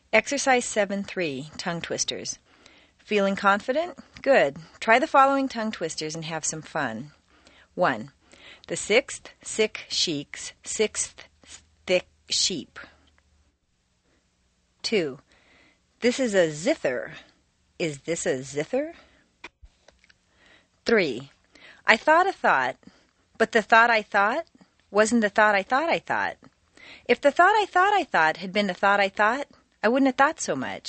Exercise 7-3, tongue twisters. Feeling confident? Good. Try the following tongue twisters and have some fun. 1. The sixth sick sheik's sixth thick sheep. 2. This is a zither. Is this a zither? 3. I thought a thought, but the thought I thought wasn't the thought I thought I thought. If the thought I thought had been the thought I thought, I wouldn't have thought so much.